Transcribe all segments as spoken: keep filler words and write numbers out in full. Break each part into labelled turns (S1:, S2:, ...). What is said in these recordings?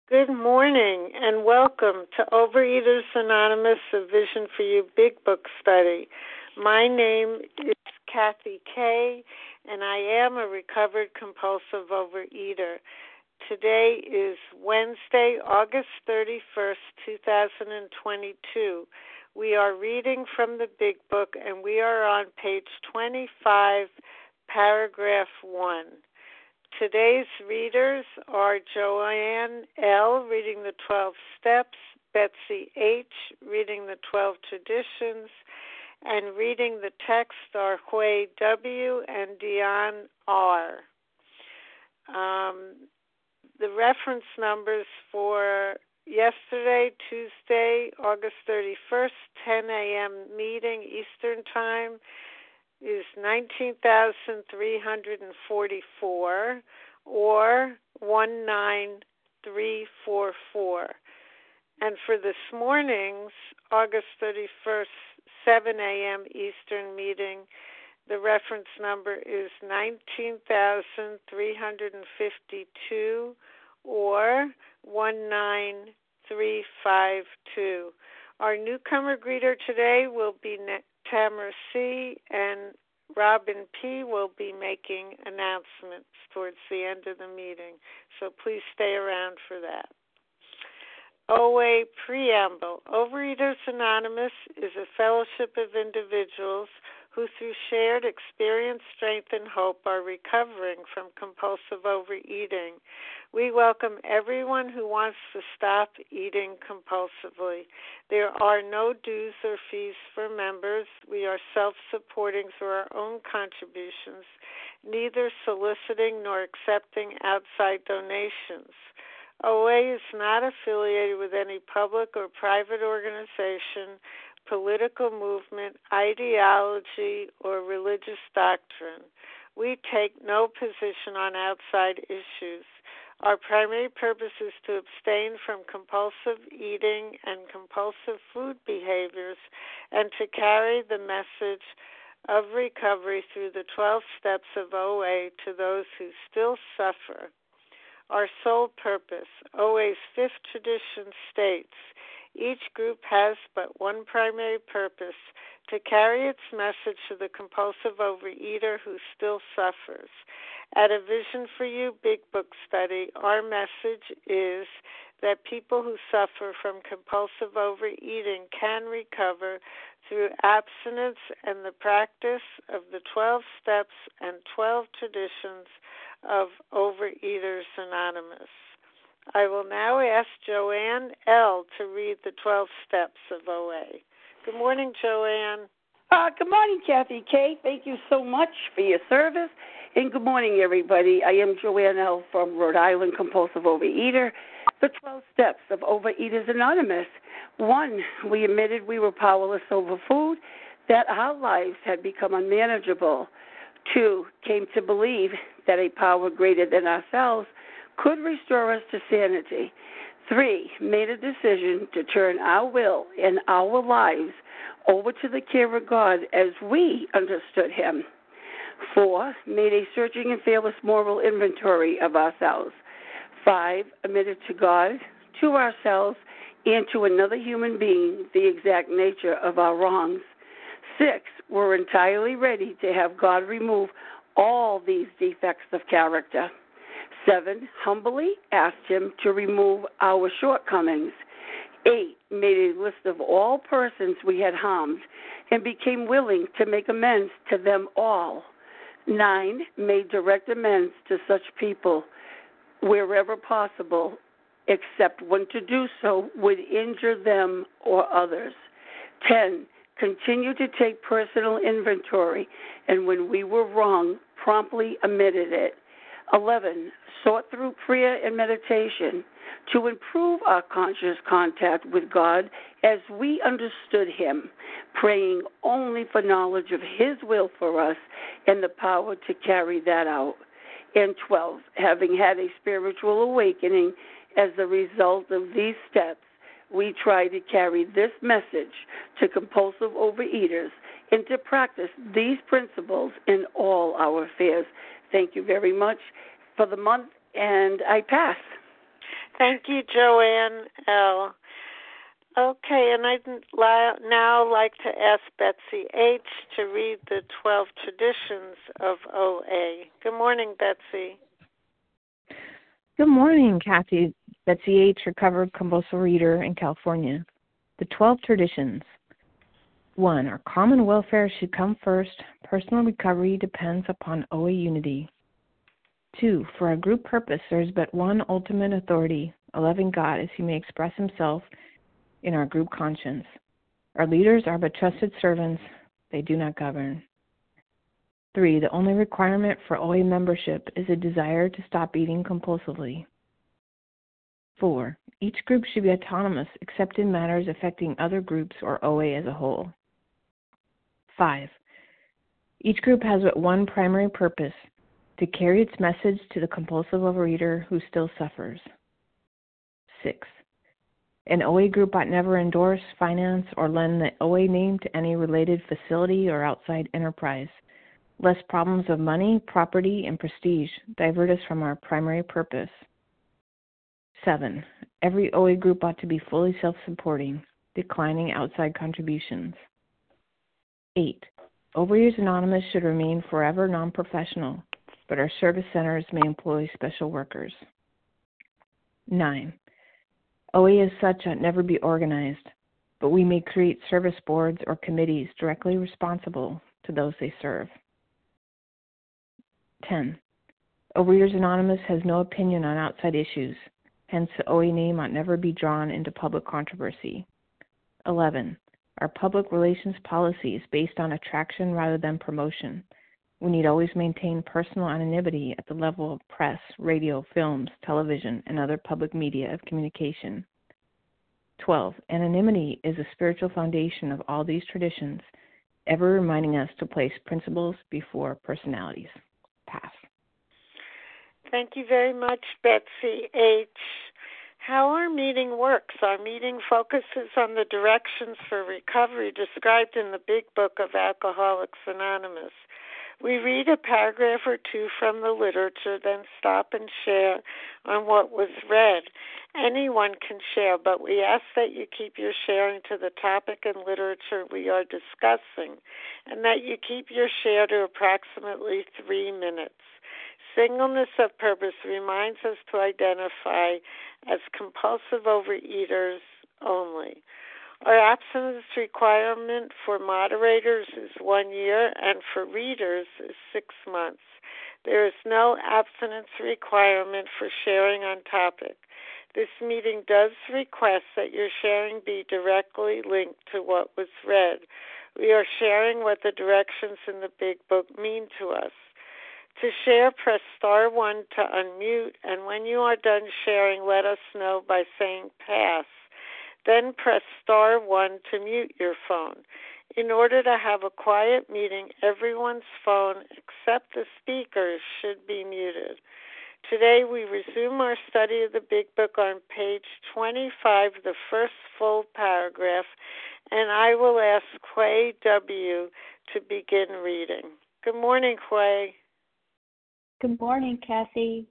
S1: Good morning and welcome to Overeaters Anonymous, a Vision for You Big Book Study. My name is Kathy Kay, and I am a recovered compulsive overeater. Today is Wednesday, August thirty-first, two thousand twenty-two. We are reading from the Big Book, and we are on page twenty-five, paragraph one. Today's readers are Joanne L., reading the twelve Steps, Betsy H., reading the twelve Traditions, and reading the text are Hui W. and Dion R. Um, the reference numbers for yesterday, Tuesday, August thirty-first, ten a.m. meeting Eastern Time, is nineteen thousand three hundred forty-four or one nine three four four. And for this morning's August thirty-first, seven a.m. Eastern meeting, the reference number is nineteen thousand three hundred fifty-two or one nine three five two. Our newcomer greeter today will be Tamara C., and Robin P. will be making announcements towards the end of the meeting, so please stay around for that. O A Preamble. Overeaters Anonymous is a fellowship of individuals who through shared experience, strength, and hope are recovering from compulsive overeating. We welcome everyone who wants to stop eating compulsively. There are no dues or fees for members. We are self-supporting through our own contributions, neither soliciting nor accepting outside donations. O A is not affiliated with any public or private organization, political movement, ideology, or religious doctrine. We take no position on outside issues. Our primary purpose is to abstain from compulsive eating and compulsive food behaviors and to carry the message of recovery through the twelve steps of O A to those who still suffer. Our sole purpose. O A's fifth tradition states, each group has but one primary purpose, to carry its message to the compulsive overeater who still suffers. At A Vision for You Big Book Study, our message is that people who suffer from compulsive overeating can recover through abstinence and the practice of the twelve steps and twelve traditions of Overeaters Anonymous. I will now ask Joanne L. to read the twelve steps of O A. Good morning, Joanne.
S2: Uh, good morning, Kathy K. Thank you so much for your service. And good morning, everybody. I am Joanne L. from Rhode Island, compulsive overeater. The twelve steps of Overeaters Anonymous. One, we admitted we were powerless over food, that our lives had become unmanageable. Two, came to believe that a power greater than ourselves could restore us to sanity. Three, made a decision to turn our will and our lives over to the care of God as we understood Him. Four, made a searching and fearless moral inventory of ourselves. Five, admitted to God, to ourselves, and to another human being the exact nature of our wrongs. Six, were entirely ready to have God remove all these defects of character. Seven, humbly asked Him to remove our shortcomings. Eight, made a list of all persons we had harmed and became willing to make amends to them all. Nine, made direct amends to such people wherever possible, except when to do so would injure them or others. Ten, continued to take personal inventory, and when we were wrong, promptly admitted it. Eleven, sought through prayer and meditation to improve our conscious contact with God as we understood Him, praying only for knowledge of His will for us and the power to carry that out. And twelve, having had a spiritual awakening as the result of these steps, we try to carry this message to compulsive overeaters and to practice these principles in all our affairs. Thank you very much for the month, and I pass.
S1: Thank you, Joanne L. Okay, and I'd now like to ask Betsy H. to read the twelve traditions of O A. Good morning, Betsy.
S3: Good morning, Kathy. Betsy H., recovered compulsive reader in California. The twelve traditions. One, our common welfare should come first. Personal recovery depends upon O A unity. Two, for our group purpose, there is but one ultimate authority, a loving God, as he may express himself in our group conscience. Our leaders are but trusted servants. They do not govern. Three, the only requirement for O A membership is a desire to stop eating compulsively. Four, each group should be autonomous except in matters affecting other groups or O A as a whole. Five, each group has but one primary purpose, to carry its message to the compulsive overeater who still suffers. Six, an O A group ought never endorse, finance, or lend the O A name to any related facility or outside enterprise, lest problems of money, property, and prestige divert us from our primary purpose. Seven, every O A group ought to be fully self-supporting, declining outside contributions. Eight, Overeaters Anonymous should remain forever non-professional, but our service centers may employ special workers. Nine, O A as such ought never be organized, but we may create service boards or committees directly responsible to those they serve. Ten, Overeaters Anonymous has no opinion on outside issues, hence the O A name ought never be drawn into public controversy. Eleven, our public relations policy is based on attraction rather than promotion. We need always maintain personal anonymity at the level of press, radio, films, television, and other public media of communication. Twelve, anonymity is the spiritual foundation of all these traditions, ever reminding us to place principles before personalities. Pass.
S1: Thank you very much, Betsy H. How our meeting works. Our meeting focuses on the directions for recovery described in the Big Book of Alcoholics Anonymous. We read a paragraph or two from the literature, then stop and share on what was read. Anyone can share, but we ask that you keep your sharing to the topic and literature we are discussing, and that you keep your share to approximately three minutes. Singleness of purpose reminds us to identify as compulsive overeaters only. Our abstinence requirement for moderators is one year, and for readers is six months. There is no abstinence requirement for sharing on topic. This meeting does request that your sharing be directly linked to what was read. We are sharing what the directions in the Big Book mean to us. To share, press star one to unmute, and when you are done sharing, let us know by saying pass. Then press star one to mute your phone. In order to have a quiet meeting, everyone's phone except the speaker's should be muted. Today we resume our study of the Big Book on page twenty-five, the first full paragraph, and I will ask Quay W. to begin reading. Good morning, Quay.
S4: Good morning, Kathy.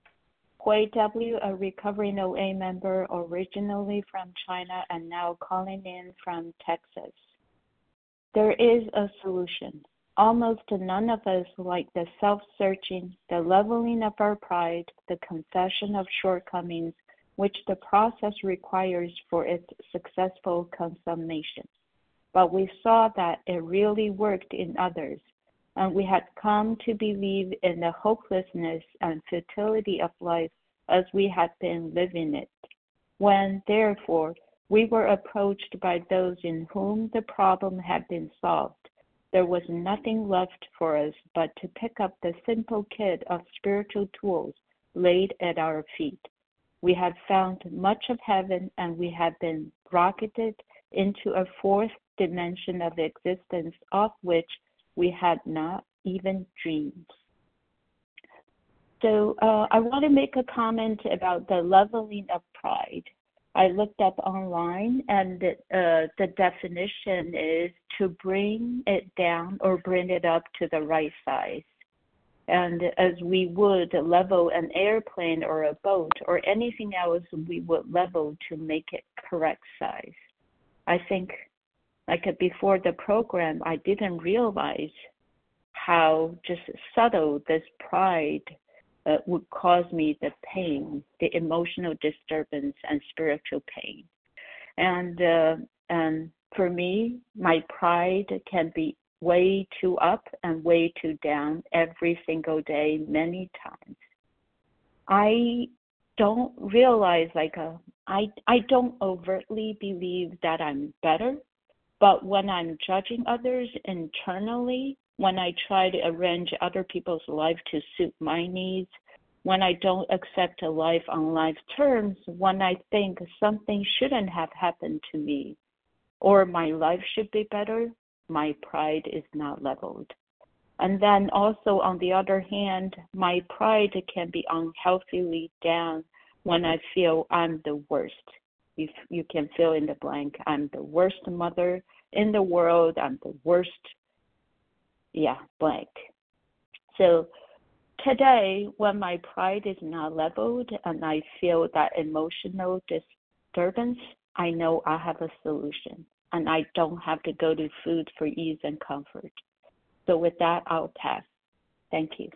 S4: Quay W., a recovering O A member originally from China and now calling in from Texas. There is a solution. Almost none of us like the self-searching, the leveling of our pride, the confession of shortcomings, which the process requires for its successful consummation. But we saw that it really worked in others, and we had come to believe in the hopelessness and futility of life as we had been living it. When, therefore, we were approached by those in whom the problem had been solved, there was nothing left for us but to pick up the simple kit of spiritual tools laid at our feet. We had found much of heaven, and we had been rocketed into a fourth dimension of existence of which we had not even dreamed. So uh, I want to make a comment about the leveling of pride. I looked up online, and the, uh, the definition is to bring it down or bring it up to the right size. And as we would level an airplane or a boat or anything else, we would level to make it correct size. I think, like before the program, I didn't realize how just subtle this pride uh, would cause me the pain, the emotional disturbance and spiritual pain. And, uh, and for me, my pride can be way too up and way too down every single day, many times. I don't realize, like, a, I, I don't overtly believe that I'm better, but when I'm judging others internally, when I try to arrange other people's life to suit my needs, when I don't accept a life on life's terms, when I think something shouldn't have happened to me, or my life should be better, my pride is not leveled. And then also, on the other hand, my pride can be unhealthily down when I feel I'm the worst. If you can fill in the blank, I'm the worst mother in the world, I'm the worst, yeah, blank. So today, when my pride is not leveled and I feel that emotional disturbance, I know I have a solution and I don't have to go to food for ease and comfort. So with that, I'll pass. Thank you.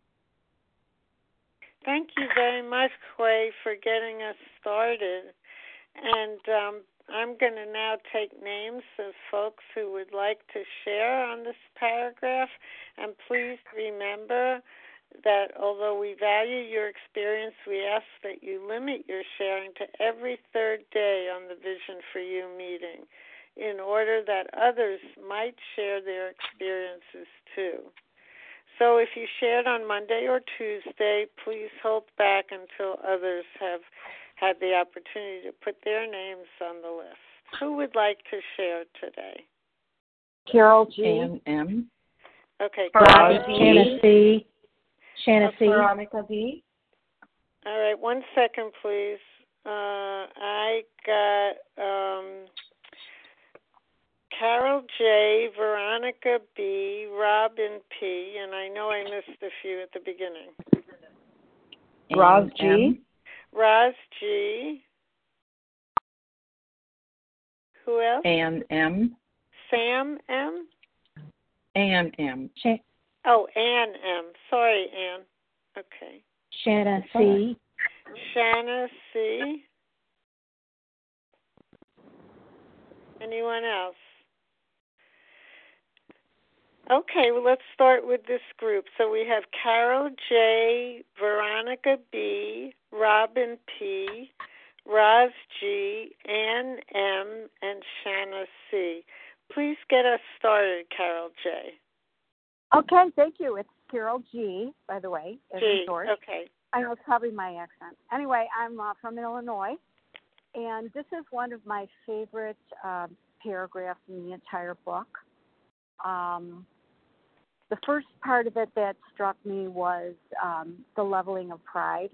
S1: Thank you very much, Hui, for getting us started. And um, I'm going to now take names of folks who would like to share on this paragraph. And please remember that although we value your experience, we ask that you limit your sharing to every third day on the Vision for You meeting in order that others might share their experiences too. So if you shared on Monday or Tuesday, please hold back until others have had the opportunity to put their names on the list. Who would like to share today?
S5: Carol G.
S3: Ann M.
S1: Okay.
S3: Roz G. Shanna C. Shanna C.
S5: Veronica B.
S1: All right, one second, please. Uh, I got um, Carol J., Veronica B., Robin P., and I know I missed a few at the beginning.
S5: Roz G.
S3: M.
S1: Roz G. Who else?
S3: Ann M.
S1: Sam M.
S3: Ann M.
S1: Sh- oh, Ann M. Sorry, Ann. Okay.
S5: Shanna C.
S1: Shanna C. Anyone else? Okay, well, let's start with this group. So we have Carol J., Veronica B., Robin P., Roz G., Ann M., and Shanna C. Please get us started, Carol J.
S5: Okay, thank you. It's Carol G., by the way, as
S1: G.
S5: in short.
S1: Okay.
S5: I know it's probably my accent. Anyway, I'm uh, from Illinois, and this is one of my favorite uh, paragraphs in the entire book. Um, the first part of it that struck me was um, the leveling of pride.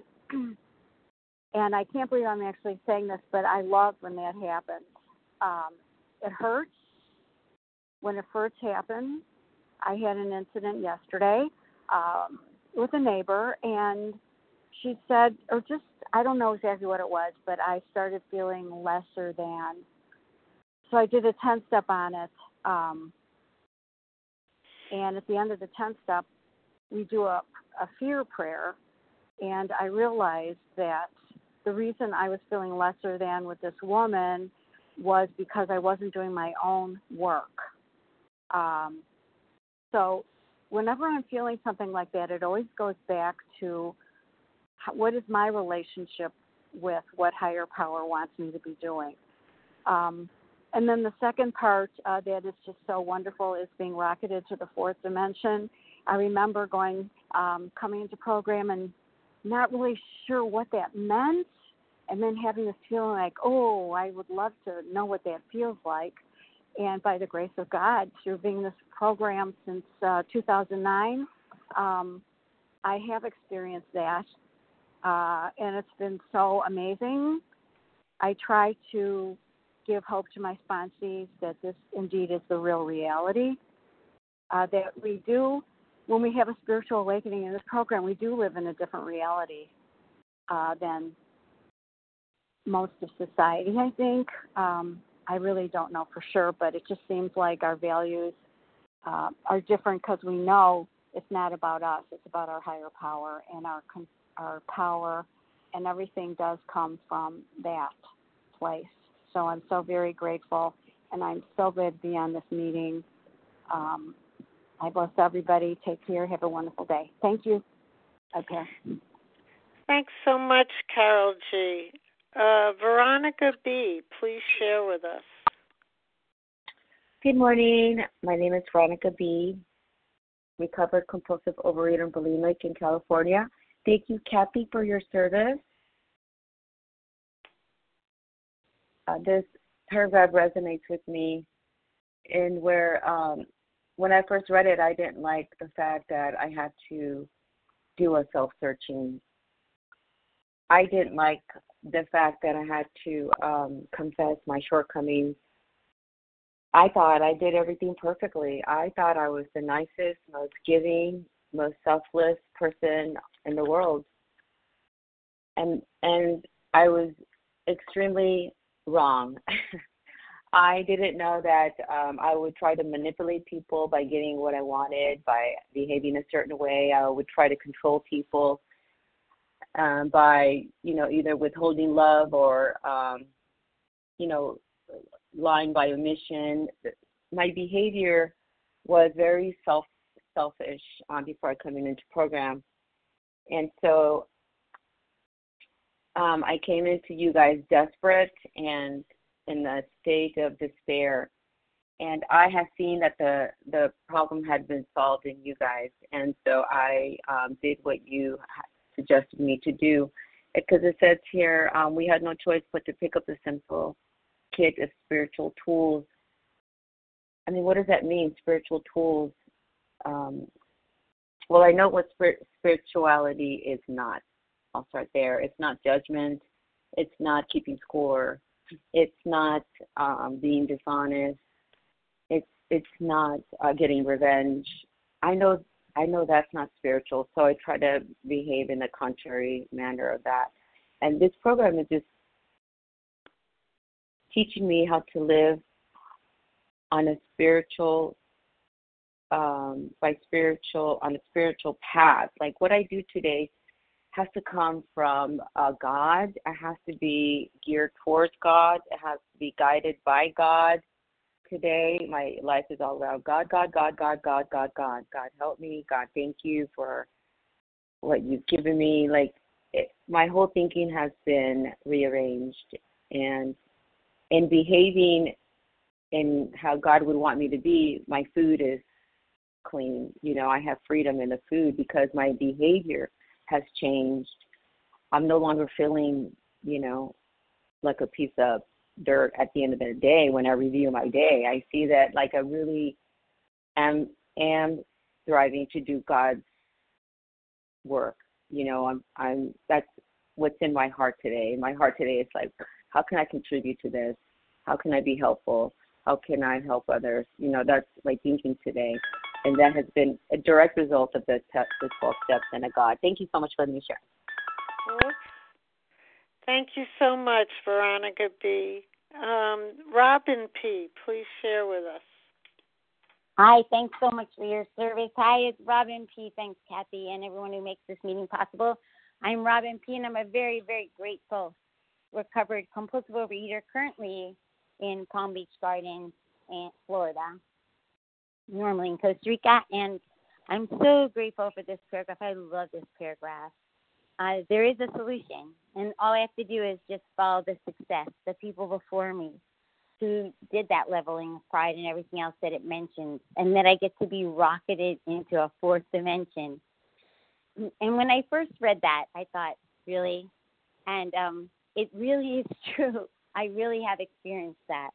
S5: And I can't believe I'm actually saying this, but I love when that happens. Um, it hurts when it first happens. I had an incident yesterday um, with a neighbor, and she said, or just, I don't know exactly what it was, but I started feeling lesser than. So I did a ten-step on it. Um, and at the end of the ten-step, we do a, a fear prayer. And I realized that the reason I was feeling lesser than with this woman was because I wasn't doing my own work. Um, so whenever I'm feeling something like that, it always goes back to how, what is my relationship with what higher power wants me to be doing. Um, and then the second part uh, that is just so wonderful is being rocketed to the fourth dimension. I remember going, um, coming into program and not really sure what that meant, and then having this feeling like, oh, I would love to know what that feels like. And by the grace of God, through being in this program since uh, two thousand nine, um, I have experienced that, uh, and it's been so amazing. I try to give hope to my sponsees that this indeed is the real reality, uh, that we do when we have a spiritual awakening in this program, we do live in a different reality uh, than most of society, I think. Um, I really don't know for sure, but it just seems like our values uh, are different because we know it's not about us. It's about our higher power, and our our power and everything does come from that place. So I'm so very grateful, and I'm so glad to be on this meeting. Um, I bless everybody. Take care. Have a wonderful day. Thank you. Okay.
S1: Thanks so much, Carol G. Uh, Veronica B., please share with us.
S6: Good morning. My name is Veronica B., recovered compulsive overeater and bulimic in California. Thank you, Kathy, for your service. Uh, this paragraph resonates with me in where um, when I first read it, I didn't like the fact that I had to do a self-searching. I didn't like the fact that I had to um, confess my shortcomings. I thought I did everything perfectly. I thought I was the nicest, most giving, most selfless person in the world. And and I was extremely wrong. I didn't know that um, I would try to manipulate people by getting what I wanted, by behaving a certain way. I would try to control people um, by, you know, either withholding love or, um, you know, lying by omission. My behavior was very self selfish um, before I came into program. And so um, I came into you guys desperate and in a state of despair. And I have seen that the, the problem had been solved in you guys. And so I um, did what you suggested me to do. Because it says here, um, we had no choice but to pick up the simple kit of spiritual tools. I mean, what does that mean, spiritual tools? Um, well, I know what spir- spirituality is not. I'll start there. It's not judgment. It's not keeping score. It's not um, being dishonest. It's it's not uh, getting revenge. I know I know that's not spiritual, so I try to behave in the contrary manner of that. And this program is just teaching me how to live on a spiritual, um, by spiritual, on a spiritual path. Like what I do today has to come from uh, God. It has to be geared towards God. It has to be guided by God. Today, my life is all around God, God, God, God, God, God, God. God, help me. God, thank you for what you've given me. Like, it, my whole thinking has been rearranged. And in behaving in how God would want me to be, my food is clean. You know, I have freedom in the food because my behavior has changed. I'm no longer feeling, you know, like a piece of dirt at the end of the day. When I review my day, I see that like I really am am striving to do God's work. You know, I'm I'm that's what's in my heart today. My heart today is like, how can I contribute to this? How can I be helpful? How can I help others? You know, that's my thinking today. And that has been a direct result of the, te- the twelve steps and a God. Thank you so much for letting me share.
S1: Thank you so much, Veronica B. Um, Robin P., please share with us.
S7: Hi, thanks so much for your service. Hi, it's Robin P. Thanks, Kathy, and everyone who makes this meeting possible. I'm Robin P., and I'm a very, very grateful recovered compulsive overeater currently in Palm Beach Gardens, Florida, normally in Costa Rica, and I'm so grateful for this paragraph. I love this paragraph. Uh, there is a solution, and all I have to do is just follow the success, the people before me who did that leveling of pride and everything else that it mentions, and that I get to be rocketed into a fourth dimension. And when I first read that, I thought, really? And um, it really is true. I really have experienced that.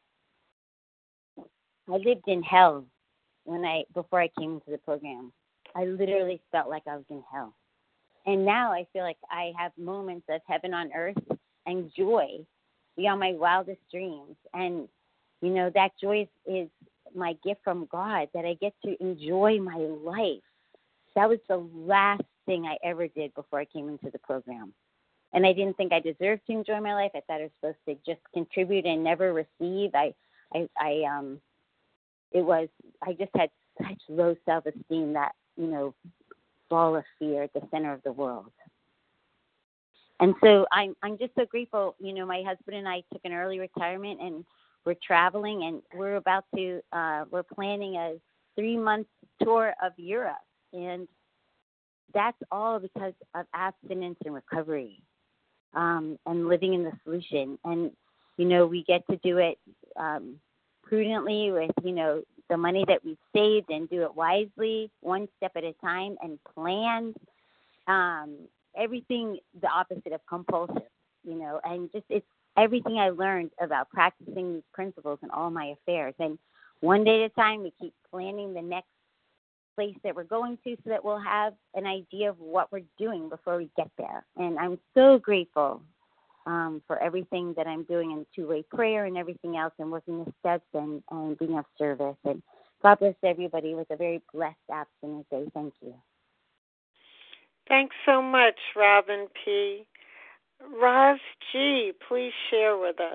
S7: I lived in hell when I before I came into the program. I literally felt like I was in hell. And now I feel like I have moments of heaven on earth and joy beyond my wildest dreams. And, you know, that joy is, is my gift from God, that I get to enjoy my life that was the last thing I ever did before I came into the program. And I didn't think I deserved to enjoy my life. I thought I was supposed to just contribute and never receive. I, I, I um, it was, I just had such low self-esteem, that, you know, ball of fear at the center of the world. And so I'm, I'm just so grateful. You know, my husband and I took an early retirement, and we're traveling, and we're about to, uh, we're planning a three-month tour of Europe. And that's all because of abstinence and recovery, um, and living in the solution. And, you know, we get to do it um, prudently with, you know, the money that we've saved, and do it wisely, one step at a time, and plan um, everything the opposite of compulsive, you know, and just it's everything I learned about practicing these principles in all my affairs. And one day at a time, we keep planning the next place that we're going to, so that we'll have an idea of what we're doing before we get there. And I'm so grateful um, for everything that I'm doing in two-way prayer and everything else, and working the steps, and, and being of service. And God bless everybody with a very blessed abstinence day. Thank you.
S1: Thanks so much, Robin P. Roz G., please share with us.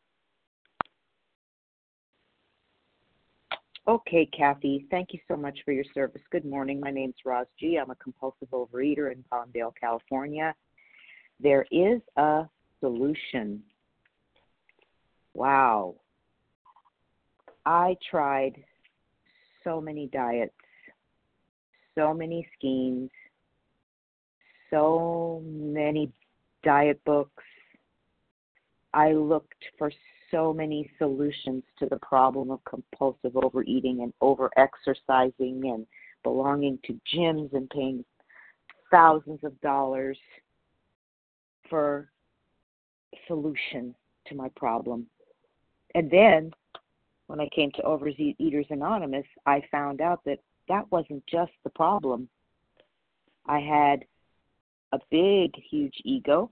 S8: Okay, Kathy, thank you so much for your service. Good morning. My name's Roz G. I'm a compulsive overeater in Palmdale, California. There is a solution. Wow. I tried so many diets, so many schemes, so many diet books. I looked for so many solutions to the problem of compulsive overeating and over-exercising and belonging to gyms and paying thousands of dollars for a solution to my problem. And then when I came to Overeaters Anonymous, I found out that that wasn't just the problem. I had a big, huge ego,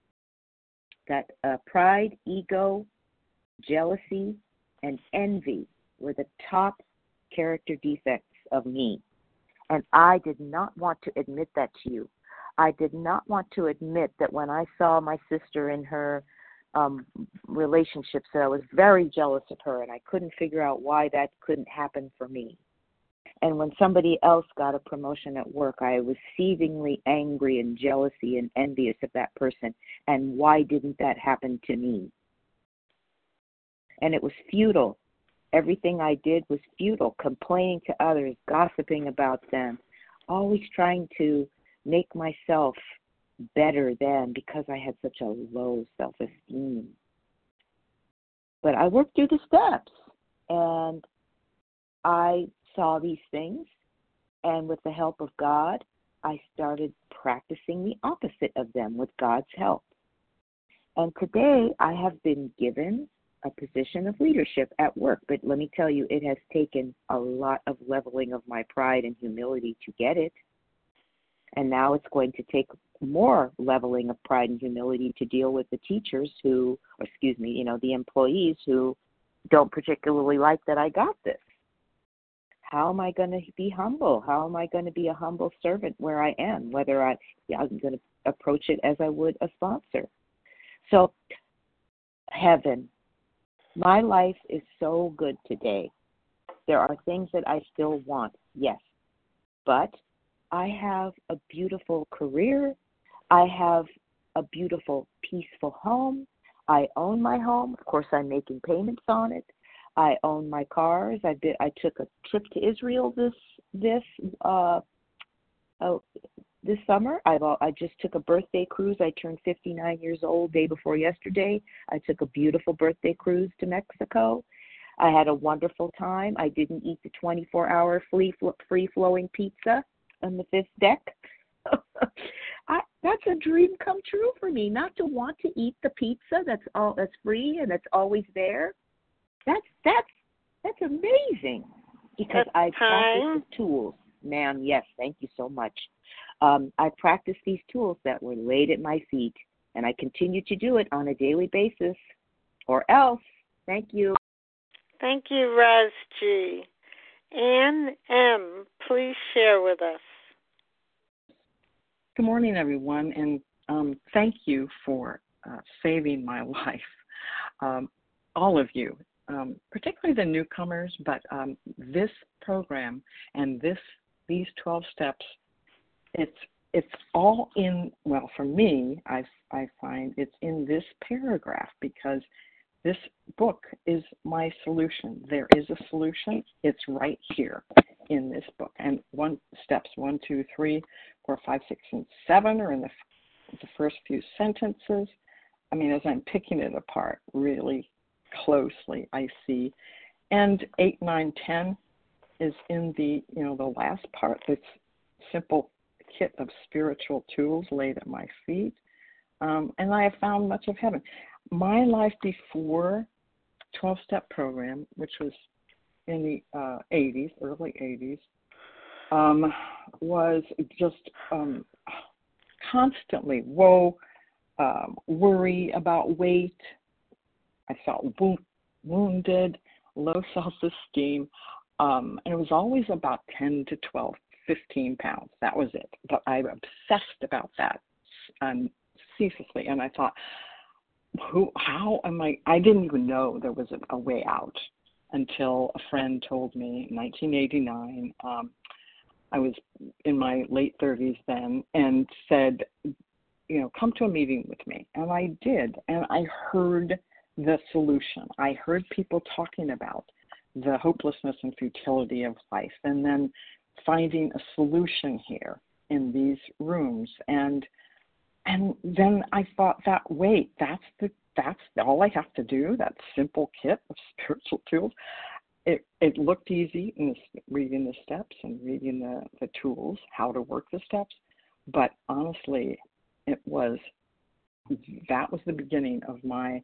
S8: that uh, pride, ego, jealousy, and envy were the top character defects of me. And I did not want to admit that to you. I did not want to admit that when I saw my sister in her um, relationships, that I was very jealous of her, and I couldn't figure out why that couldn't happen for me. And when somebody else got a promotion at work, I was seethingly angry and jealousy and envious of that person. And why didn't that happen to me? And it was futile. Everything I did was futile, complaining to others, gossiping about them, always trying to make myself better than, because I had such a low self-esteem. But I worked through the steps, and I saw these things, and with the help of God, I started practicing the opposite of them with God's help. And today I have been given a position of leadership at work, but let me tell you, it has taken a lot of leveling of my pride and humility to get it. And now it's going to take more leveling of pride and humility to deal with the teachers who, or excuse me, you know, the employees who don't particularly like that I got this. How am I going to be humble? How am I going to be a humble servant where I am, whether I, yeah, I'm going to approach it as I would a sponsor? So, heaven, my life is so good today. There are things that I still want, yes, but I have a beautiful career. I have a beautiful, peaceful home. I own my home. Of course, I'm making payments on it. I own my cars. I did. I took a trip to Israel this this uh, oh, this summer. I've I just took a birthday cruise. I turned fifty-nine years old day before yesterday. I took a beautiful birthday cruise to Mexico. I had a wonderful time. I didn't eat the twenty-four hour free free flowing pizza on the fifth deck. I, that's a dream come true for me. Not to want to eat the pizza that's all that's free and that's always there. That's that's that's amazing, because I practice the tools, ma'am. Yes, thank you so much. Um, I practice these tools that were laid at my feet, and I continue to do it on a daily basis, or else. Thank you.
S1: Thank you, Roz G. Ann M., please share with us.
S9: Good morning, everyone, and um, thank you for uh, saving my life, um, all of you, um, particularly the newcomers. But um, this program and this these twelve steps, it's it's all in. Well, for me, I I find it's in this paragraph because this book is my solution. There is a solution. It's right here in this book. And one steps one, two, three, four, five, six, and seven are in the, the first few sentences. I mean, as I'm picking it apart really closely, I see. And eight, nine, ten is in the, you know, the last part. This simple kit of spiritual tools laid at my feet. Um, and I have found much of heaven. My life before twelve-step program, which was in the uh, eighties, early eighties, um, was just um, constantly woe, um, worry about weight. I felt wo- wounded, low self-esteem, um, and it was always about ten to twelve, fifteen pounds. That was it. But I obsessed about that um, ceaselessly, and I thought, Who? How am I? I didn't even know there was a, a way out until a friend told me in nineteen eighty-nine. Um, I was in my late thirties then, and said, you know, come to a meeting with me. And I did, and I heard the solution. I heard people talking about the hopelessness and futility of life, and then finding a solution here in these rooms. And And then I thought that, wait, that's the that's all I have to do, that simple kit of spiritual tools. It it looked easy in this, reading the steps and reading the, the tools, how to work the steps. But honestly, it was, that was the beginning of my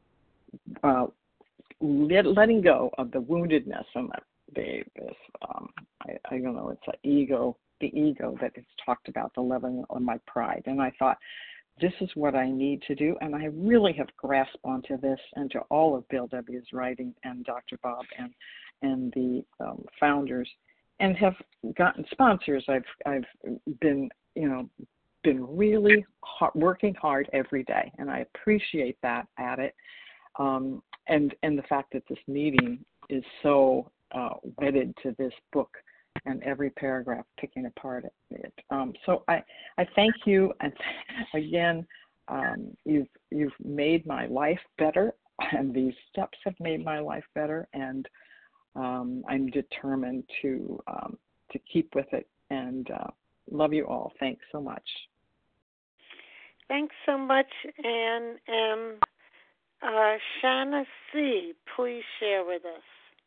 S9: uh, let, letting go of the woundedness and the, this, um, I, I don't know, it's an ego, the ego that is talked about, the leveling of my pride. And I thought, this is what I need to do. And I really have grasped onto this and to all of Bill W.'s writing and Doctor Bob and and the um, founders, and have gotten sponsors. I've I've been, you know, been really hard, working hard every day, and I appreciate that at it. Um, and and the fact that this meeting is so uh, wedded to this book and every paragraph picking apart it. Um, so I, I thank you, and again, um, you've you've made my life better, and these steps have made my life better, and um, I'm determined to um, to keep with it. And uh, love you all. Thanks so much.
S1: Thanks so much, Anne. And uh, Shanna C., please share with us.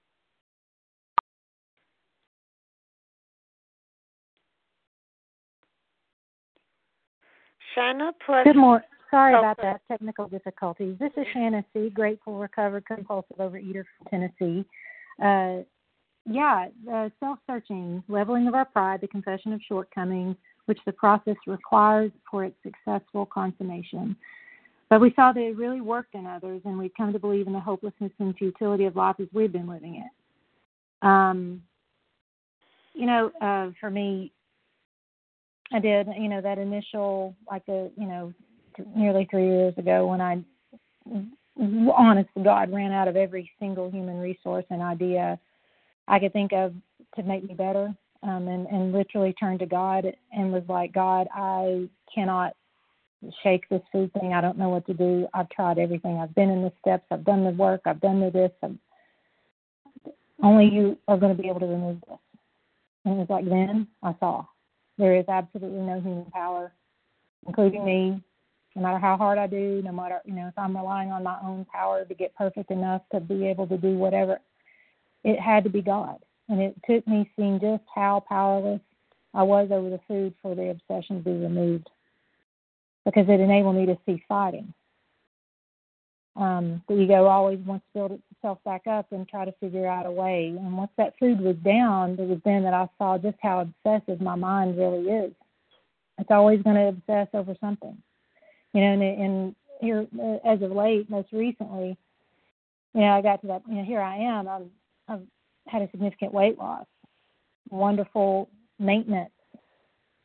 S1: Shanna, plus...
S10: Good morning. Sorry
S1: oh,
S10: about that, technical difficulties. This is Shanna C., grateful, recovered, compulsive overeater from Tennessee. Uh, yeah, uh, self-searching, leveling of our pride, the confession of shortcomings, which the process requires for its successful consummation. But we saw that it really worked in others, and we've come to believe in the hopelessness and futility of life as we've been living it. Um, you know, uh, for me, I did, you know, that initial, like, a, you know, nearly three years ago when I, honest to God, ran out of every single human resource and idea I could think of to make me better, um, and, and literally turned to God and was like, God, I cannot shake this food thing. I don't know what to do. I've tried everything. I've been in the steps. I've done the work. I've done the this. I've, only you are going to be able to remove this. And it was like then I saw there is absolutely no human power, including me, no matter how hard I do, no matter, you know, if I'm relying on my own power to get perfect enough to be able to do whatever, it had to be God. And it took me seeing just how powerless I was over the food for the obsession to be removed, because it enabled me to cease fighting. Um, the ego always wants to build itself back up and try to figure out a way. And once that food was down, it was then that I saw just how obsessive my mind really is. It's always going to obsess over something. You know, and, and here, as of late, most recently, you know, I got to that, you know, here I am. I'm, I've had a significant weight loss, wonderful maintenance,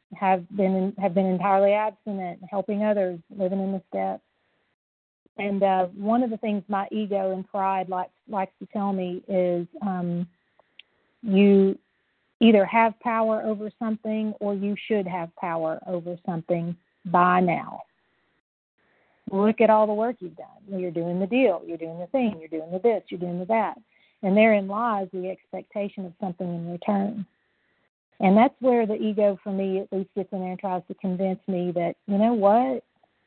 S10: have been have been entirely abstinent, helping others, living in the steps. And uh, one of the things my ego and pride likes likes to tell me is um, you either have power over something or you should have power over something by now. Look at all the work you've done. Well, you're doing the deal, you're doing the thing, you're doing the this, you're doing the that. And therein lies the expectation of something in return. And that's where the ego, for me, at least gets in there and tries to convince me that, you know what,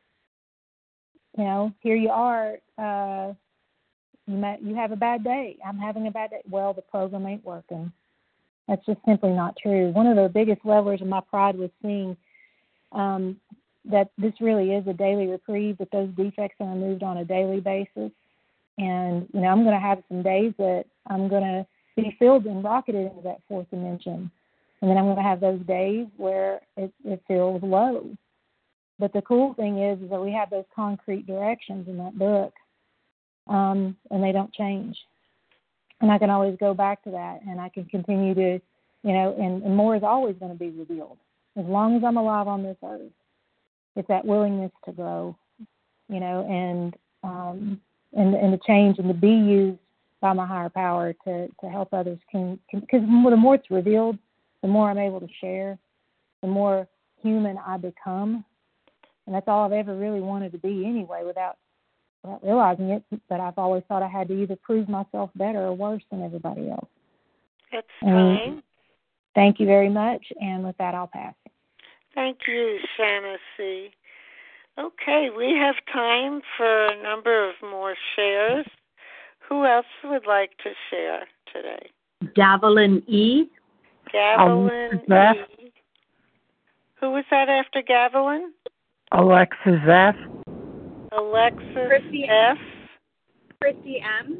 S10: you know, here you are, uh, you, might, you have a bad day. I'm having a bad day. Well, the program ain't working. That's just simply not true. One of the biggest levelers of my pride was seeing um, that this really is a daily reprieve, that those defects are removed on a daily basis. And, you know, I'm going to have some days that I'm going to be filled and rocketed into that fourth dimension. And then I'm going to have those days where it, it feels low. But the cool thing is, is that we have those concrete directions in that book, um, and they don't change. And I can always go back to that, and I can continue to, you know, and, and more is always going to be revealed. As long as I'm alive on this earth, it's that willingness to grow, you know, and um, and, and to change and to be used by my higher power to, to help others. Can because the more it's revealed, the more I'm able to share, the more human I become. And that's all I've ever really wanted to be anyway, without, without realizing it. But I've always thought I had to either prove myself better or worse than everybody else.
S1: That's
S10: and
S1: fine.
S10: Thank you very much. And with that, I'll pass.
S1: Thank you, Shanna C. Okay, we have time for a number of more shares. Who else would like to share today?
S11: Gavelin E.
S1: Gavelin E. Who was that after Gavelin?
S12: Alexis F.
S1: Alexis
S13: Christy
S1: F.
S13: Christy M.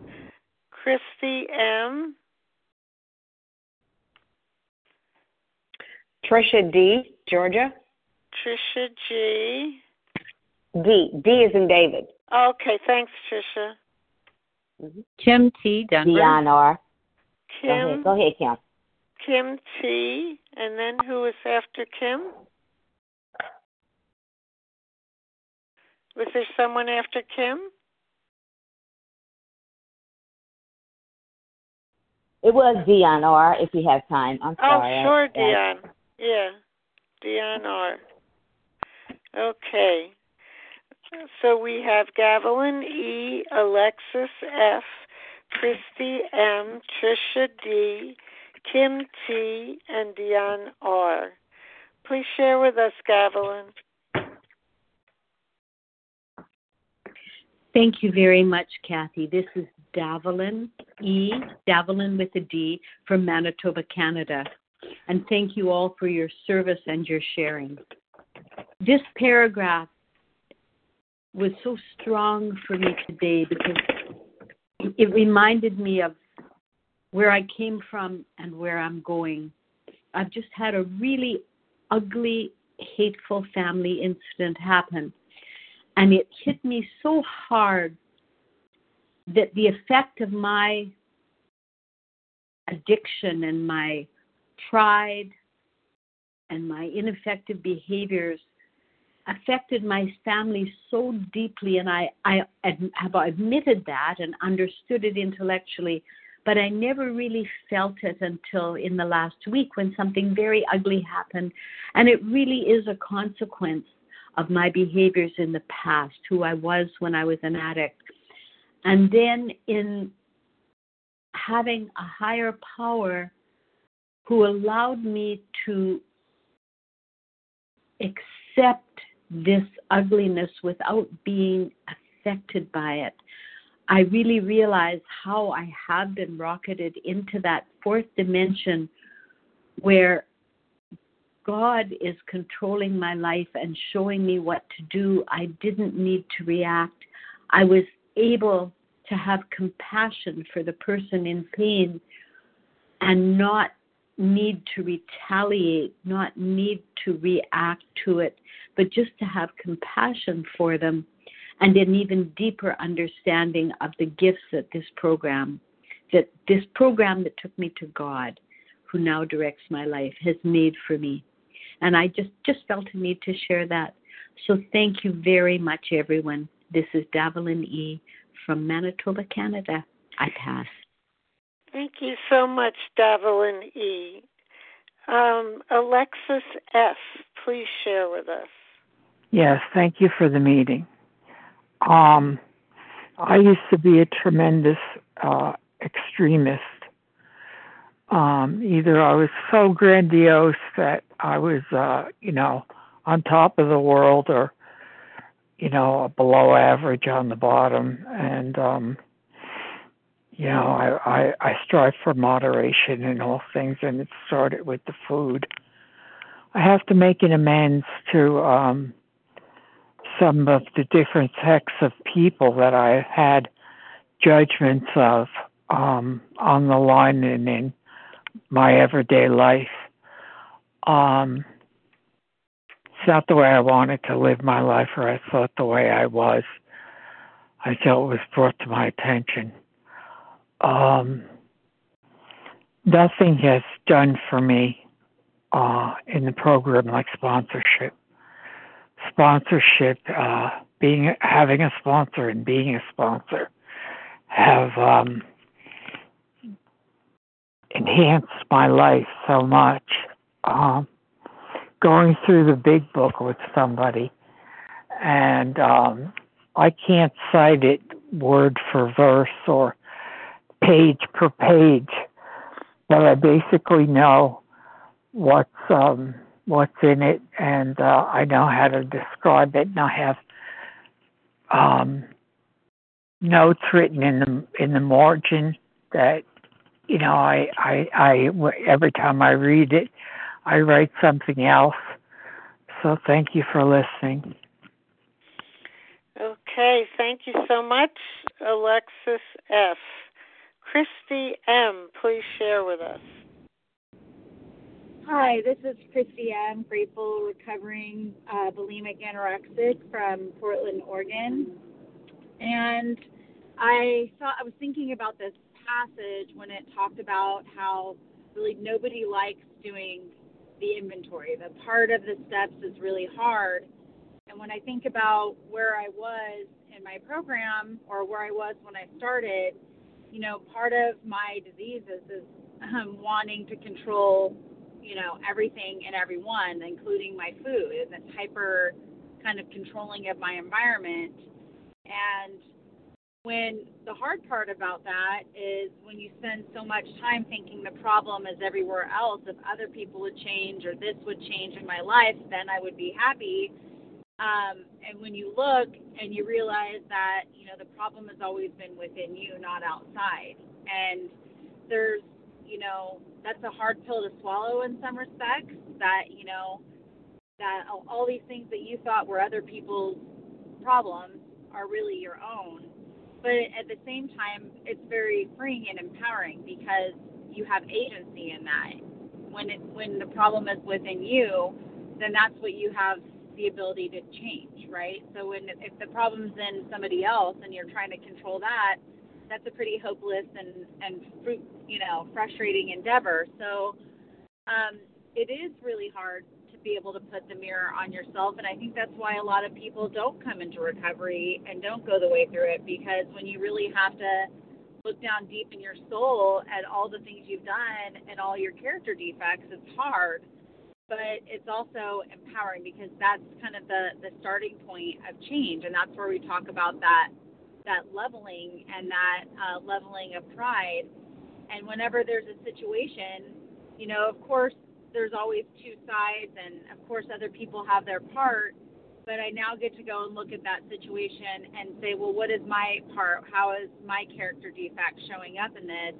S1: Christy M.
S6: Trisha D. Georgia.
S1: Trisha G.
S6: D. D is in David.
S1: Okay, thanks, Trisha.
S11: Mm-hmm. Kim T. Denver.
S6: Dion R.
S1: Kim.
S6: Go ahead, Go ahead, Kim.
S1: Kim T. And then who was after Kim? Was there someone after Kim?
S6: It was Dion R. If you have time, I'm sorry.
S1: Oh, sure,
S6: I,
S1: Dion. I... Yeah, Dion R. Okay. So we have Gavelin E, Alexis F, Christy M, Trisha D, Kim T, and Dion R. Please share with us, Gavelin.
S11: Thank you very much, Kathy. This is Davelin E, Davelin with a D, from Manitoba, Canada. And thank you all for your service and your sharing. This paragraph was so strong for me today because it reminded me of where I came from and where I'm going. I've just had a really ugly, hateful family incident happen. And it hit me so hard that the effect of my addiction and my pride and my ineffective behaviors affected my family so deeply. And I, I have admitted that and understood it intellectually, but I never really felt it until in the last week when something very ugly happened. And it really is a consequence of my behaviors in the past, who I was when I was an addict. And then in having a higher power who allowed me to accept this ugliness without being affected by it, I really realized how I have been rocketed into that fourth dimension where God is controlling my life and showing me what to do. I didn't need to react. I was able to have compassion for the person in pain and not need to retaliate, not need to react to it, but just to have compassion for them and an even deeper understanding of the gifts that this program, that this program that took me to God, who now directs my life, has made for me. And I just, just felt a need to share that. So thank you very much, everyone. This is Davelyn E. from Manitoba, Canada. I pass.
S1: Thank you so much, Davelyn E. Um, Alexis S., please share with us.
S12: Yes, thank you for the meeting. Um, I used to be a tremendous uh, extremist. Um, either I was so grandiose that I was, uh, you know, on top of the world, or, you know, below average on the bottom. And, um, you know, I, I, I strive for moderation in all things, and it started with the food. I have to make an amends to um, some of the different sects of people that I had judgments of um, on the line and in my everyday life. Um, it's not the way I wanted to live my life, or I thought the way I was until it was brought to my attention. Um, nothing has done for me uh, in the program like sponsorship. Sponsorship, uh, being having a sponsor and being a sponsor have um, enhanced my life so much. Um, going through the big book with somebody, and um, I can't cite it word for verse or page per page, but I basically know what's um, what's in it, and uh, I know how to describe it, and I have um, notes written in the in the margin that, you know, I, I I every time I read it, I write something else. So thank you for listening.
S1: Okay, thank you so much, Alexis F. Christy M., please share with us.
S13: Hi, this is Christy M., grateful, recovering uh, bulimic anorexic from Portland, Oregon. And I thought I was thinking about this passage when it talked about how really nobody likes doing the inventory. The part of the steps is really hard. And when I think about where I was in my program, or where I was when I started, you know, part of my diseases is um, wanting to control, you know, everything and everyone, including my food, and this hyper kind of controlling of my environment. And when the hard part about that is when you spend so much time thinking the problem is everywhere else, if other people would change or this would change in my life, then I would be happy. Um, and when you look and you realize that, you know, the problem has always been within you, not outside. And there's, you know, that's a hard pill to swallow in some respects, that, you know, that all these things that you thought were other people's problems are really your own. But at the same time, it's very freeing and empowering because you have agency in that. When it, when the problem is within you, then that's what you have the ability to change, right? So when if the problem's in somebody else and you're trying to control that, that's a pretty hopeless and and fruit, you know, frustrating endeavor. So um, it is really hard to be able to put the mirror on yourself, and I think that's why a lot of people don't come into recovery and don't go the way through it, because when you really have to look down deep in your soul at all the things you've done and all your character defects, it's hard. But it's also empowering because that's kind of the, the starting point of change, and that's where we talk about that that leveling and that uh, leveling of pride. And whenever there's a situation, you know, of course, there's always two sides, and of course other people have their part, but I now get to go and look at that situation and say, well, what is my part? How is my character defect showing up in this?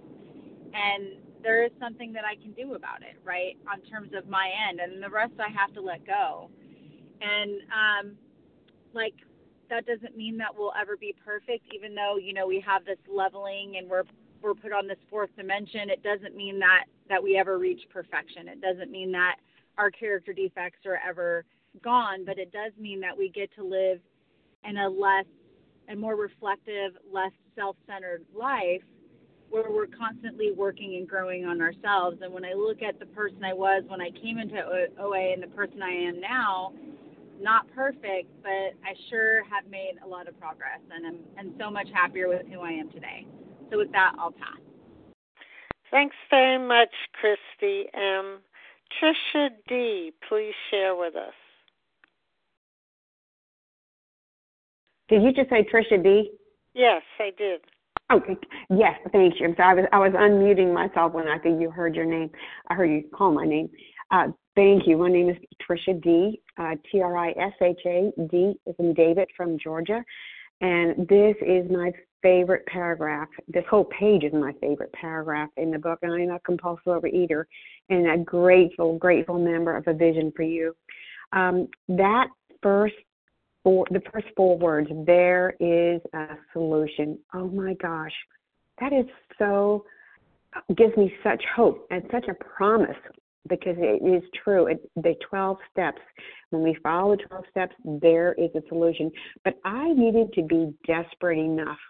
S13: And there is something that I can do about it, right, on terms of my end, and the rest I have to let go. And, um, like, that doesn't mean that we'll ever be perfect, even though, you know, we have this leveling and we're we're put on this fourth dimension. It doesn't mean that, that we ever reach perfection. It doesn't mean that our character defects are ever gone, but it does mean that we get to live in a less and more reflective, less self-centered life. where we're constantly working and growing on ourselves. And when I look at the person I was when I came into O A and the person I am now, not perfect, but I sure have made a lot of progress, and I'm, I'm so much happier with who I am today. So with that, I'll pass.
S1: Thanks very much, Christy M. Trisha D., please share with us.
S14: Did you just say Trisha D.?
S1: Yes, I did.
S14: Okay. Yes, thank you. So I was I was unmuting myself when I think you heard your name. I heard you call my name. Uh, thank you. My name is Trisha D. Uh, T R I S H A D is in David from Georgia, and this is my favorite paragraph. This whole page is my favorite paragraph in the book, and I'm a compulsive overeater and a grateful, grateful member of A Vision for You. Um, that first four, the first four words, there is a solution. Oh my gosh, that is so, gives me such hope and such a promise, because it is true. It, the twelve steps, when we follow the twelve steps, there is a solution. But I needed to be desperate enough.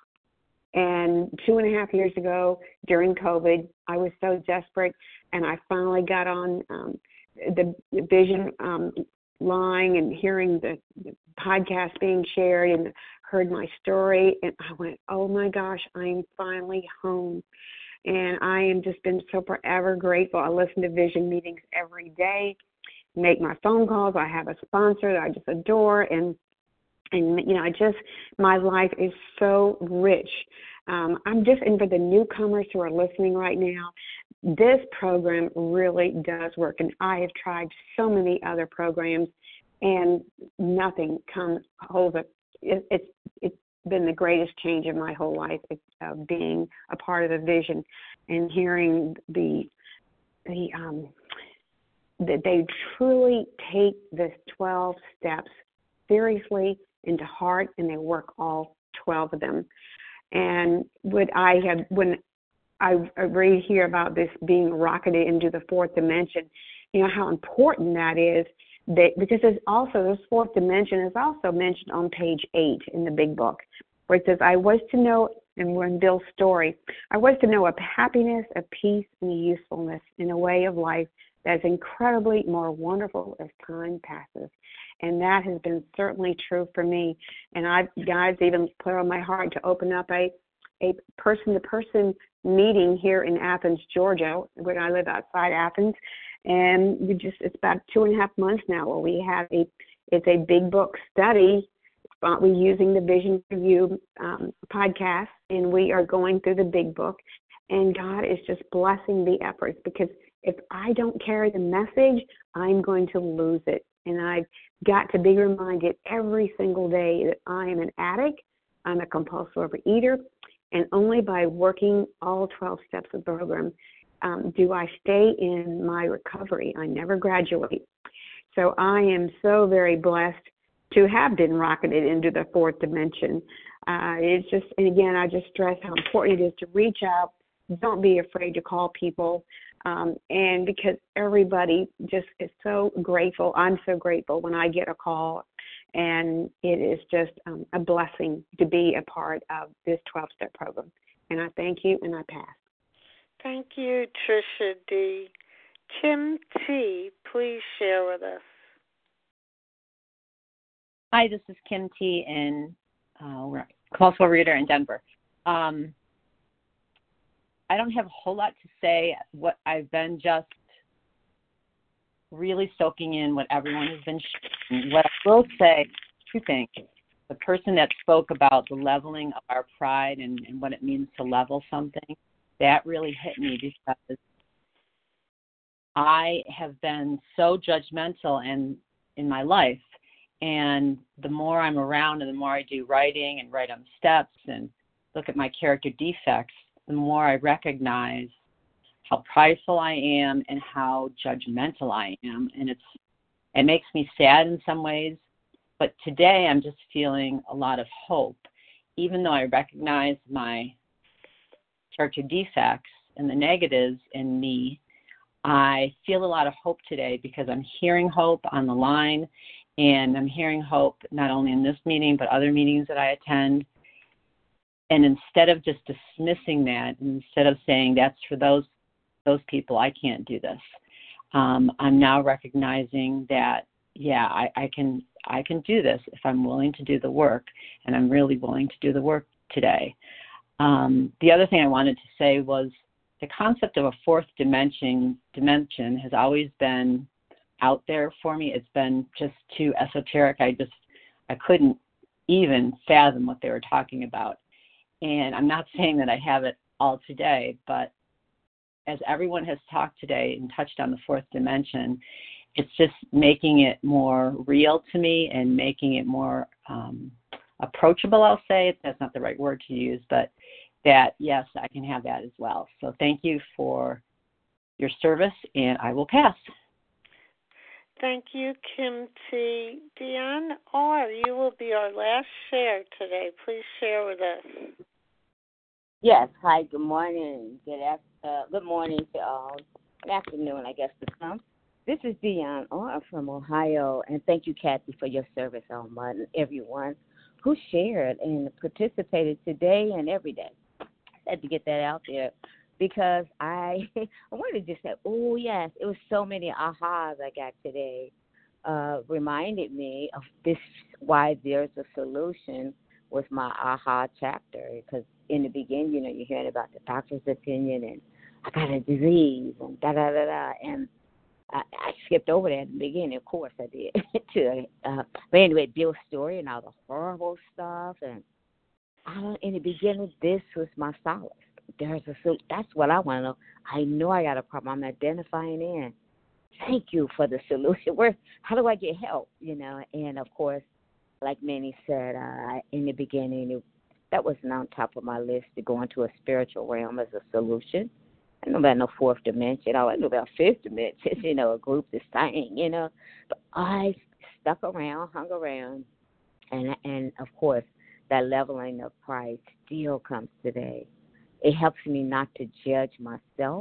S14: And two and a half years ago, during COVID, I was so desperate, and I finally got on um, the Vision um, line and hearing the, the podcast being shared, and heard my story, and I went, oh my gosh, I'm finally home. And I am just been so forever grateful. I listen to Vision meetings every day, make my phone calls. I have a sponsor that I just adore, and And, you know, I just, my life is so rich. Um, I'm just, and for the newcomers who are listening right now, this program really does work. And I have tried so many other programs, and nothing comes, holds up. It, it's, it's been the greatest change in my whole life, uh, being a part of the Vision and hearing the, the, um, that they truly take the twelve steps seriously into heart, and they work all twelve of them. And what I have, when I read here about this being rocketed into the fourth dimension, you know how important that is, that, because there's also, this fourth dimension is also mentioned on page eight in the big book, where it says, I was to know, and we're in Bill's story, I was to know a happiness, a peace, and a usefulness in a way of life that is incredibly more wonderful as time passes. And that has been certainly true for me. And I've, God's even put on my heart to open up a, a person-to-person meeting here in Athens, Georgia, where I live outside Athens. And we just, it's about two and a half months now where we have a, it's a big book study. We're using the Vision for You um, podcast, and we are going through the big book. And God is just blessing the efforts, because if I don't carry the message, I'm going to lose it. And I've got to be reminded every single day that I am an addict, I'm a compulsive overeater, and only by working all twelve steps of the program um, do I stay in my recovery. I never graduate. So I am so very blessed to have been rocketed into the fourth dimension. Uh, it's just, and again, I just stress how important it is to reach out. Don't be afraid to call people. Um, and because everybody just is so grateful. I'm so grateful when I get a call, and it is just um, a blessing to be a part of this twelve-step program. And I thank you, and I pass.
S1: Thank you, Trisha D. Kim T., please share with us.
S15: Hi, this is Kim T. in uh, compulsive overeater in Denver. Um, I don't have a whole lot to say. What I've been just really soaking in what everyone has been sharing. What I will say, two things. The person that spoke about the leveling of our pride and, and what it means to level something, that really hit me, because I have been so judgmental in, in my life. And the more I'm around and the more I do writing and write on steps and look at my character defects, the more I recognize how prideful I am and how judgmental I am. And it's it makes me sad in some ways. But today I'm just feeling a lot of hope. Even though I recognize my character defects and the negatives in me, I feel a lot of hope today, because I'm hearing hope on the line, and I'm hearing hope not only in this meeting but other meetings that I attend. and instead of just dismissing that, instead of saying that's for those those people, I can't do this, um, I'm now recognizing that, yeah, I, I can I can do this if I'm willing to do the work, and I'm really willing to do the work today. Um, the other thing I wanted to say was the concept of a fourth dimension dimension has always been out there for me. It's been just too esoteric. I just I couldn't even fathom what they were talking about. And I'm not saying that I have it all today, but as everyone has talked today and touched on the fourth dimension, it's just making it more real to me and making it more um, approachable, I'll say. That's not the right word to use, but that, yes, I can have that as well. So thank you for your service, and I will pass.
S1: Thank you, Kim T. Dion R., you will be our last share today. Please share with us.
S16: Yes. Hi. Good morning. Good after, uh, Good morning to all. Good afternoon, I guess, to some. This is Dion R. from Ohio, and thank you, Kathy, for your service on and everyone who shared and participated today and every day. I had to get that out there because I I wanted to just say, oh, yes, it was so many ahas I got today. Uh, reminded me of this, why there's a solution with my aha chapter, because in the beginning, you know, you're hearing about the doctor's opinion and I got a disease and da-da-da-da, and I, I skipped over that in the beginning. Of course I did. to, uh, but anyway, Bill's story and all the horrible stuff, and I don't, in the beginning, this was my solace. There's a so that's what I want to know. I know I got a problem. I'm identifying in. Thank you for the solution. Where? How do I get help? You know, and of course, like Manny said uh, in the beginning, it, that wasn't on top of my list to go into a spiritual realm as a solution. I know about no fourth dimension. I know about fifth dimension, you know, a group that's dying, you know. But I stuck around, hung around, and, and of course, that leveling of pride still comes today. It helps me not to judge myself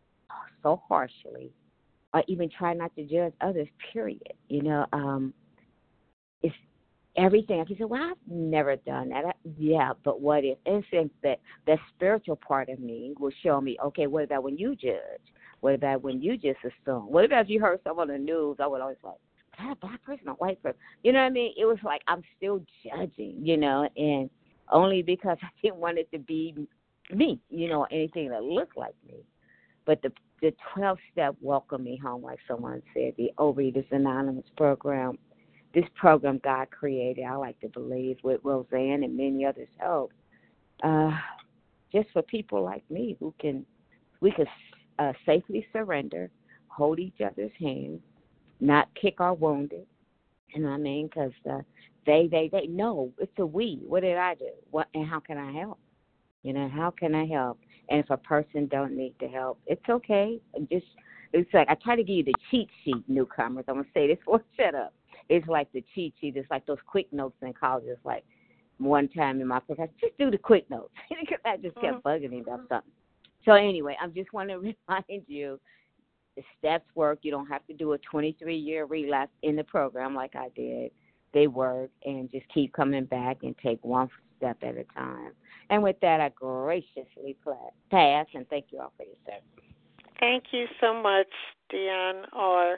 S16: so harshly or even try not to judge others, period. You know, um, it's everything. I can say, well, I've never done that. I, yeah, but what if? In a sense that that spiritual part of me will show me, okay, what about when you judge? What about when you just assume? What about if you heard someone on the news? I would always like, is that a black person or a white person? You know what I mean? It was like I'm still judging, you know, and only because I didn't want it to be me, you know, anything that looked like me. But the the twelve-step Welcome Me Home, like someone said, the Overeaters Anonymous program, this program God created, I like to believe, with Roseanne and many others help, uh, just for people like me who can, we can uh, safely surrender, hold each other's hands, not kick our wounded, you know what I mean? Because uh, they, they, they, no, it's a we. What did I do? What and how can I help? You know, how can I help? And if a person don't need the help, it's okay. Just it's like I try to give you the cheat sheet, newcomers. I'm gonna say this for shut up. It's like the cheat sheet. It's like those quick notes in college. It's like one time in my professor, just do the quick notes. Because I just kept bugging him about something. So anyway, I just want to remind you, the steps work. You don't have to do a twenty-three year relapse in the program like I did. They work, and just keep coming back and take one step at a time. And with that, I graciously pass, and thank you all for your service.
S1: Thank you so much, Dion R.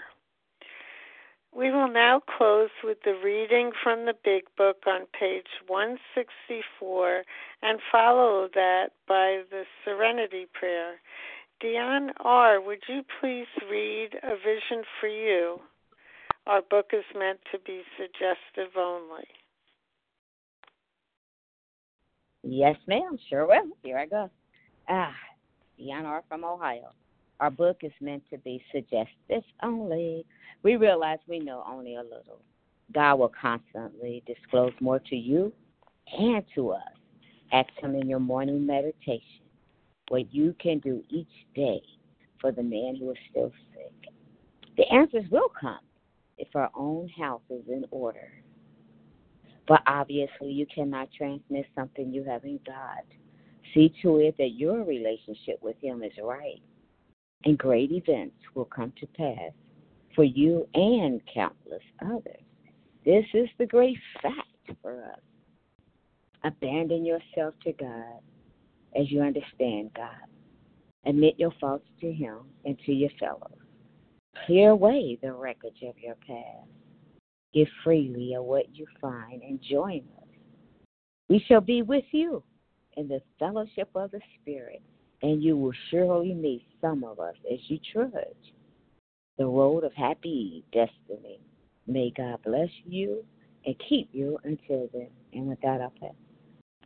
S1: We will now close with the reading from the Big Book on page one sixty-four and follow that by the Serenity Prayer. Dion R., would you please read A Vision for You? Our book is meant to be suggestive only.
S16: Yes, ma'am. Sure will. Here I go. Ah, Dion R. from Ohio. Our book is meant to be suggestive only. We realize we know only a little. God will constantly disclose more to you and to us. Ask Him in your morning meditation what you can do each day for the man who is still sick. The answers will come if our own house is in order. But obviously, you cannot transmit something you haven't got. See to it that your relationship with Him is right, and great events will come to pass for you and countless others. This is the great fact for us. Abandon yourself to God as you understand God. Admit your faults to Him and to your fellows. Clear away the wreckage of your past. Give freely of what you find and join us. We shall be with you in the fellowship of the Spirit, and you will surely meet some of us as you trudge the road of happy destiny. May God bless you and keep you until then. And with that, I'll pass.